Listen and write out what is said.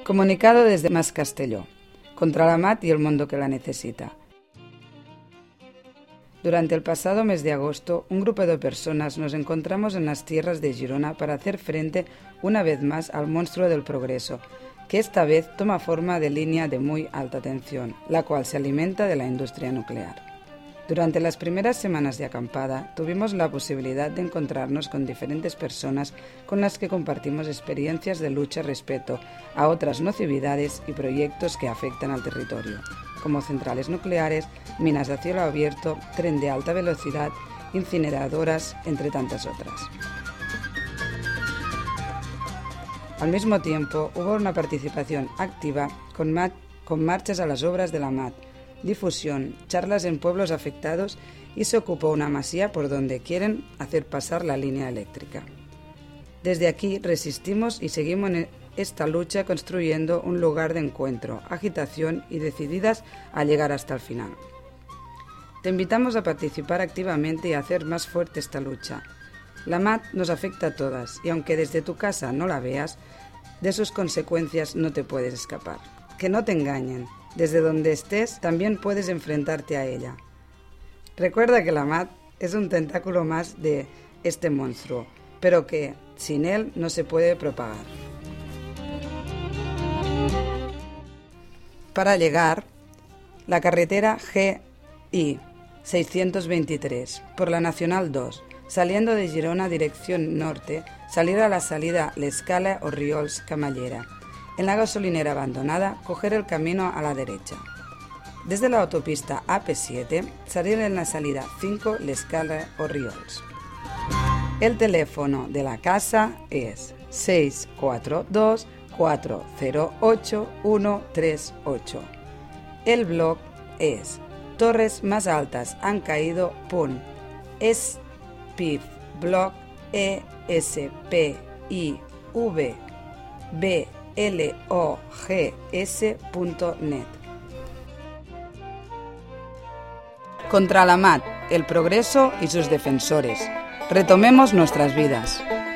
Comunicado desde Mas Castelló, contra la MAT y el mundo que la necesita. Durante el pasado mes de agosto, un grupo de personas nos encontramos en las tierras de Girona para hacer frente una vez más al monstruo del progreso, que esta vez toma forma de línea de muy alta tensión, la cual se alimenta de la industria nuclear. Durante las primeras semanas de acampada, tuvimos la posibilidad de encontrarnos con diferentes personas con las que compartimos experiencias de lucha respecto a otras nocividades y proyectos que afectan al territorio, como centrales nucleares, minas a cielo abierto, tren de alta velocidad, incineradoras, entre tantas otras. Al mismo tiempo, hubo una participación activa con marchas a las obras de la MAT, difusión, charlas en pueblos afectados y se ocupó una masía por donde quieren hacer pasar la línea eléctrica. Desde aquí resistimos y seguimos en esta lucha construyendo un lugar de encuentro, agitación y decididas a llegar hasta el final. Te invitamos a participar activamente y a hacer más fuerte esta lucha. La MAT nos afecta a todas y aunque desde tu casa no la veas, de sus consecuencias no te puedes escapar. Que no te engañen. Desde donde estés, también puedes enfrentarte a ella. Recuerda que la MAT es un tentáculo más de este monstruo, pero que sin él no se puede propagar. Para llegar, la carretera GI 623 por la Nacional 2, saliendo de Girona dirección norte, salir a la salida L'Escala o Riols Camallera. En la gasolinera abandonada, coger el camino a la derecha. Desde la autopista AP7, salir en la salida 5 L'Escala o Riols. El teléfono de la casa es 642 408 138. El blog es torresmasaltashancaído.espivblog logs.net. Contra la MAT, el progreso y sus defensores. Retomemos nuestras vidas.